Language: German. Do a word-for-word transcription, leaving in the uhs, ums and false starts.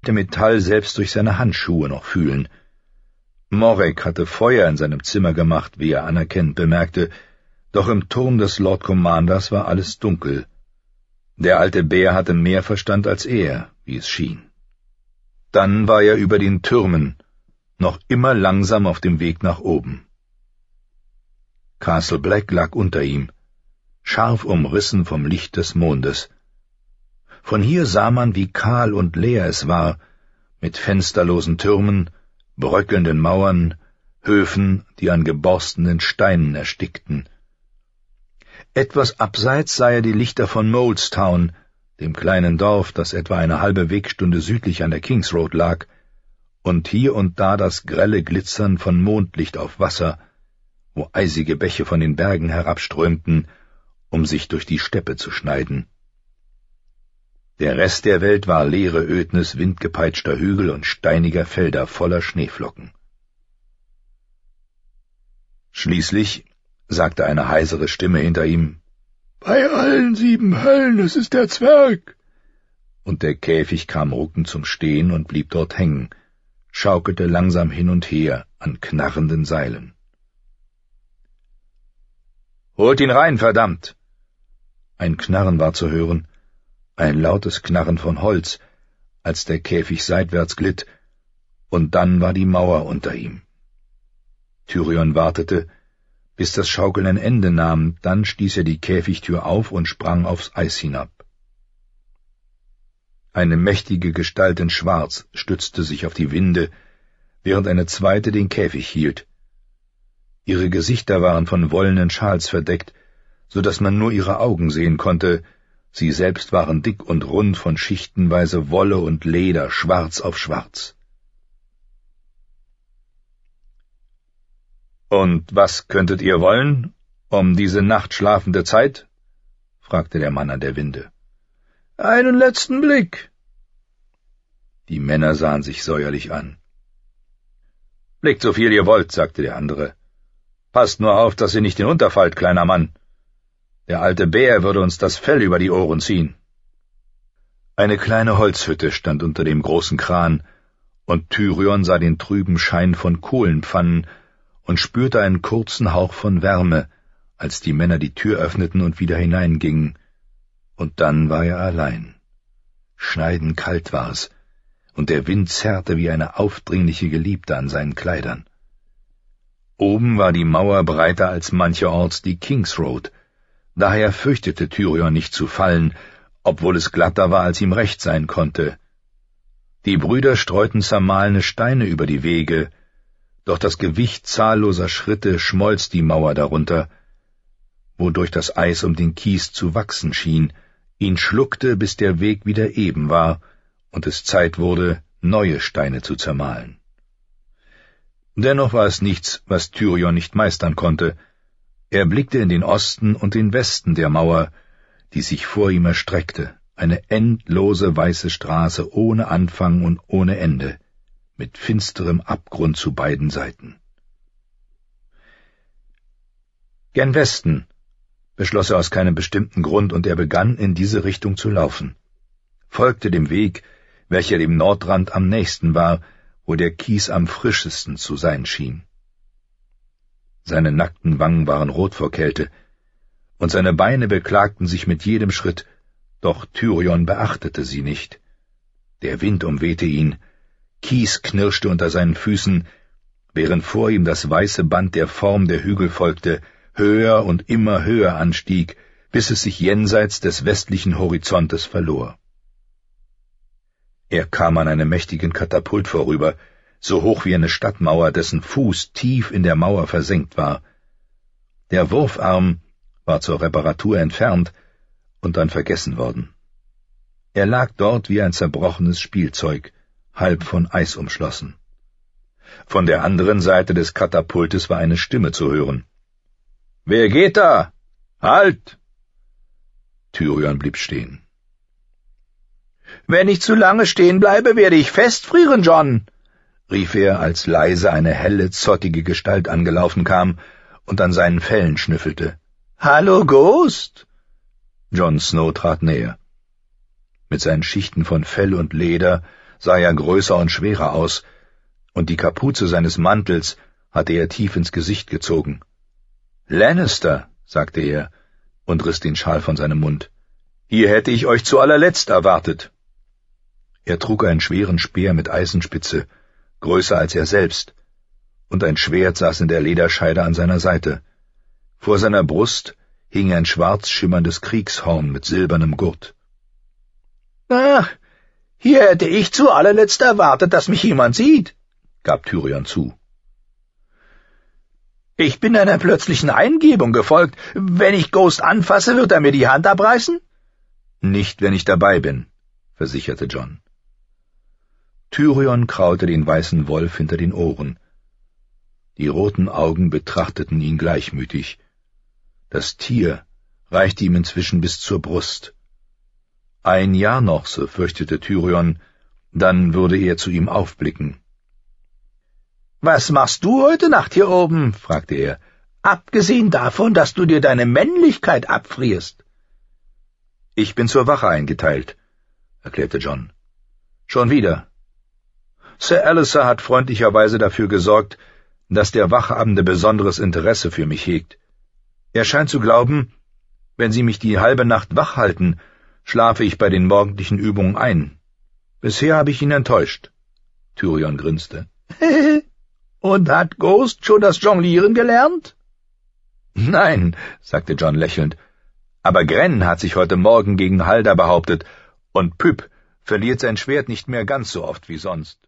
leichte Metall selbst durch seine Handschuhe noch fühlen. Morek hatte Feuer in seinem Zimmer gemacht, wie er anerkennend bemerkte, doch im Turm des Lord Commanders war alles dunkel. Der alte Bär hatte mehr Verstand als er, wie es schien. Dann war er über den Türmen, noch immer langsam auf dem Weg nach oben. Castle Black lag unter ihm, scharf umrissen vom Licht des Mondes. Von hier sah man, wie kahl und leer es war, mit fensterlosen Türmen, bröckelnden Mauern, Höfen, die an geborstenen Steinen erstickten. Etwas abseits sah er die Lichter von Molestown, dem kleinen Dorf, das etwa eine halbe Wegstunde südlich an der Kings Road lag, und hier und da das grelle Glitzern von Mondlicht auf Wasser, wo eisige Bäche von den Bergen herabströmten, um sich durch die Steppe zu schneiden. Der Rest der Welt war leere Ödnis windgepeitschter Hügel und steiniger Felder voller Schneeflocken. Schließlich sagte eine heisere Stimme hinter ihm, »Bei allen sieben Höllen, es ist der Zwerg!« Und der Käfig kam ruckend zum Stehen und blieb dort hängen, schaukelte langsam hin und her an knarrenden Seilen. »Holt ihn rein, verdammt!« Ein Knarren war zu hören, ein lautes Knarren von Holz, als der Käfig seitwärts glitt, und dann war die Mauer unter ihm. Tyrion wartete, bis das Schaukeln ein Ende nahm, dann stieß er die Käfigtür auf und sprang aufs Eis hinab. Eine mächtige Gestalt in Schwarz stützte sich auf die Winde, während eine zweite den Käfig hielt. Ihre Gesichter waren von wollenen Schals verdeckt, so dass man nur ihre Augen sehen konnte. Sie selbst waren dick und rund von schichtenweise Wolle und Leder, schwarz auf schwarz. »Und was könntet ihr wollen, um diese nachtschlafende Zeit?« fragte der Mann an der Winde. »Einen letzten Blick.« Die Männer sahen sich säuerlich an. »Blickt so viel ihr wollt«, sagte der andere. »Passt nur auf, dass ihr nicht hinunterfallt, kleiner Mann. Der alte Bär würde uns das Fell über die Ohren ziehen.« Eine kleine Holzhütte stand unter dem großen Kran, und Tyrion sah den trüben Schein von Kohlenpfannen und spürte einen kurzen Hauch von Wärme, als die Männer die Tür öffneten und wieder hineingingen. Und dann war er allein. Schneidend kalt war es, und der Wind zerrte wie eine aufdringliche Geliebte an seinen Kleidern. Oben war die Mauer breiter als mancherorts die Kings Road, daher fürchtete Tyrion nicht zu fallen, obwohl es glatter war, als ihm recht sein konnte. Die Brüder streuten zermahlene Steine über die Wege, doch das Gewicht zahlloser Schritte schmolz die Mauer darunter, wodurch das Eis um den Kies zu wachsen schien, ihn schluckte, bis der Weg wieder eben war und es Zeit wurde, neue Steine zu zermahlen. Dennoch war es nichts, was Tyrion nicht meistern konnte. Er blickte in den Osten und den Westen der Mauer, die sich vor ihm erstreckte, eine endlose weiße Straße ohne Anfang und ohne Ende, mit finsterem Abgrund zu beiden Seiten. »Gen Westen«, beschloss er aus keinem bestimmten Grund, und er begann, in diese Richtung zu laufen, folgte dem Weg, welcher dem Nordrand am nächsten war, wo der Kies am frischesten zu sein schien. Seine nackten Wangen waren rot vor Kälte, und seine Beine beklagten sich mit jedem Schritt, doch Tyrion beachtete sie nicht. Der Wind umwehte ihn, Kies knirschte unter seinen Füßen, während vor ihm das weiße Band der Form der Hügel folgte, höher und immer höher anstieg, bis es sich jenseits des westlichen Horizontes verlor. Er kam an einem mächtigen Katapult vorüber, so hoch wie eine Stadtmauer, dessen Fuß tief in der Mauer versenkt war. Der Wurfarm war zur Reparatur entfernt und dann vergessen worden. Er lag dort wie ein zerbrochenes Spielzeug, halb von Eis umschlossen. Von der anderen Seite des Katapultes war eine Stimme zu hören. »Wer geht da? Halt!« Tyrion blieb stehen. »Wenn ich zu lange stehen bleibe, werde ich festfrieren, Jon«, rief er, als leise eine helle, zottige Gestalt angelaufen kam und an seinen Fellen schnüffelte. »Hallo, Ghost!« Jon Snow trat näher. Mit seinen Schichten von Fell und Leder sah er größer und schwerer aus, und die Kapuze seines Mantels hatte er tief ins Gesicht gezogen. »Lannister«, sagte er und riss den Schal von seinem Mund. »Hier hätte ich euch zu allerletzt erwartet.« Er trug einen schweren Speer mit Eisenspitze, größer als er selbst, und ein Schwert saß in der Lederscheide an seiner Seite. Vor seiner Brust hing ein schwarz schimmerndes Kriegshorn mit silbernem Gurt. »Ach, hier hätte ich zu allerletzt erwartet, dass mich jemand sieht«, gab Tyrion zu. »Ich bin einer plötzlichen Eingebung gefolgt. Wenn ich Ghost anfasse, wird er mir die Hand abreißen?« »Nicht, wenn ich dabei bin«, versicherte Jon. Tyrion kraulte den weißen Wolf hinter den Ohren. Die roten Augen betrachteten ihn gleichmütig. Das Tier reichte ihm inzwischen bis zur Brust. Ein Jahr noch, so fürchtete Tyrion, dann würde er zu ihm aufblicken. »Was machst du heute Nacht hier oben?« fragte er, »abgesehen davon, dass du dir deine Männlichkeit abfrierst.« »Ich bin zur Wache eingeteilt«, erklärte Jon. »Schon wieder. Sir Alliser hat freundlicherweise dafür gesorgt, dass der Wachhabende besonderes Interesse für mich hegt. Er scheint zu glauben, wenn Sie mich die halbe Nacht wach halten, schlafe ich bei den morgendlichen Übungen ein. Bisher habe ich ihn enttäuscht.« Tyrion grinste. »Und hat Ghost schon das Jonglieren gelernt?« »Nein«, sagte Jon lächelnd, »aber Grenn hat sich heute Morgen gegen Halder behauptet, und Pyp verliert sein Schwert nicht mehr ganz so oft wie sonst.«